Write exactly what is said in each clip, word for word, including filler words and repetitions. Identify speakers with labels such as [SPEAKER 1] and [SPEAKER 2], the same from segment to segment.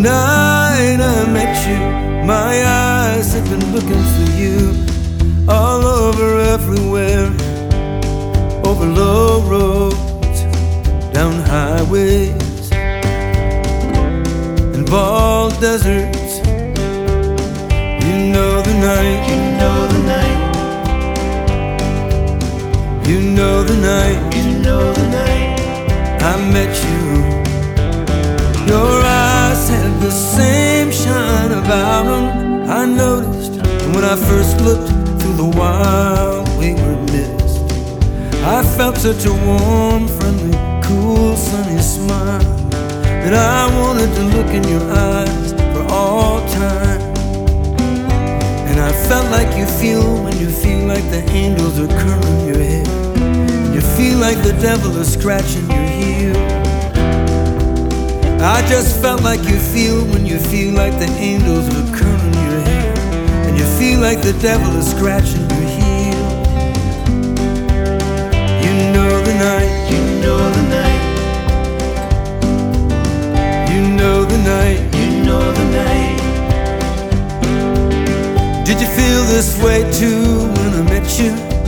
[SPEAKER 1] night I met you, my eyes have been looking for you all over, everywhere, over low roads, down highways, and bald deserts. You know the night,
[SPEAKER 2] You know the night,
[SPEAKER 1] you know the night
[SPEAKER 2] you know the night.
[SPEAKER 1] I met you. Your eyes had the same shine about them, I noticed when I first looked through the wild wayward mist. I felt such a warm, friendly, cool, sunny smile that I wanted to look in your eyes for all time. And I felt like you feel when you feel like the angels are curling your hair, and you feel like the devil is scratching your heel. I just felt like you feel when you feel like the angels are curling your hair, and you feel like the devil is scratching your heel. You know the night,
[SPEAKER 2] You know the night,
[SPEAKER 1] you know the night.
[SPEAKER 2] you know the night.
[SPEAKER 1] Did you feel this way too when I met you?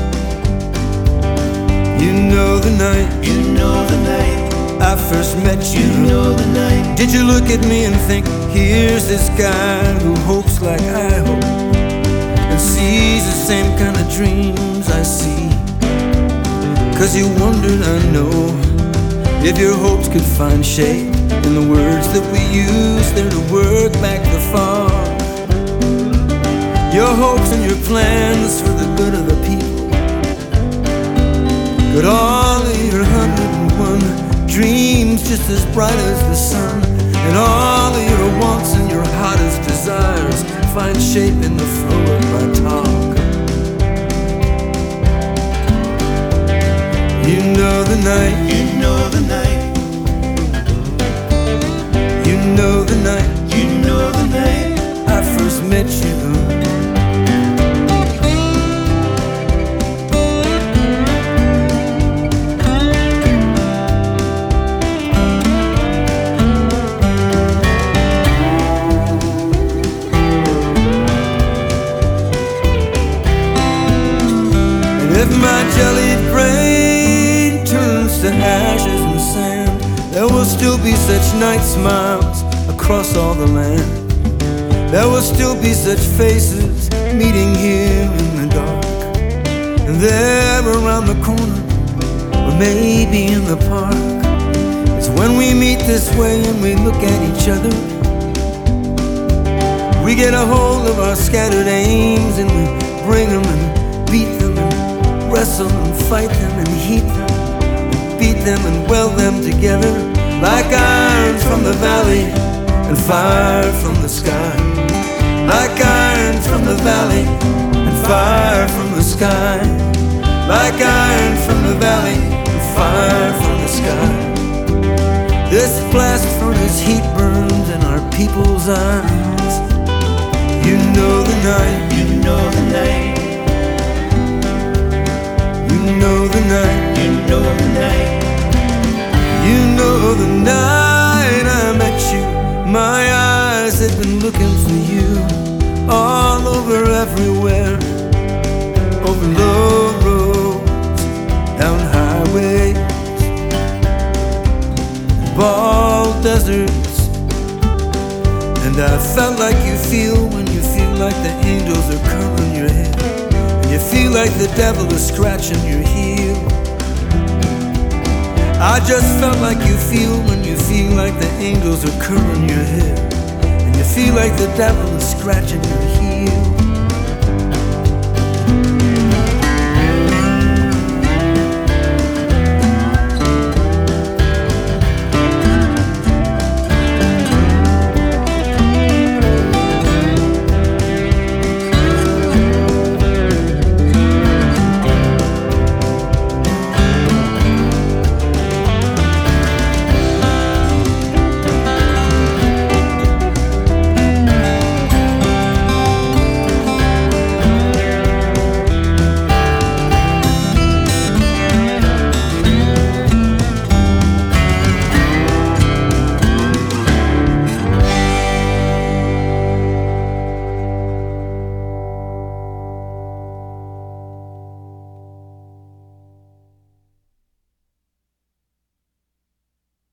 [SPEAKER 1] You know the night
[SPEAKER 2] You know the night,
[SPEAKER 1] I first met you.
[SPEAKER 2] you know the night.
[SPEAKER 1] Did you look at me and think, here's this guy who hopes like I hope, and sees the same kind of dreams I see? Cause you wondered, I know, if your hopes could find shape in the words that we use there to work back the far. Your hopes and your plans for the good of the people, but all of your hundred and one dreams just as bright as the sun, and all of your wants and your hottest desires find shape in the flow of my talk. You know the night,
[SPEAKER 2] You know the night,
[SPEAKER 1] you know the night
[SPEAKER 2] you know the night.
[SPEAKER 1] I first met you. If my jellied brain turns to ashes and sand, there will still be such night smiles across all the land. There will still be such faces meeting here in the dark, and there around the corner, or maybe in the park, it's when we meet this way and we look at each other. We get a hold of our scattered aims and we bring them and beat them and wrestle and fight them and heat them and beat them and weld them together like iron from the valley and fire from the sky. Like iron from the valley and fire from the sky. Like iron from the valley and fire from the sky. This blast furnace heat burns in our people's eyes. You know the night,
[SPEAKER 2] You know the night,
[SPEAKER 1] you know the night,
[SPEAKER 2] you know the night.
[SPEAKER 1] you know the night I met you. My eyes had been looking for you all over, everywhere, over low roads, down highways, bald deserts. And I felt like you feel when you feel like the angels are curling your hair, and you feel like the devil is scratching your heel. I just felt like you feel when you feel like the angels are curling your hair, and you feel like the devil is scratching your heel.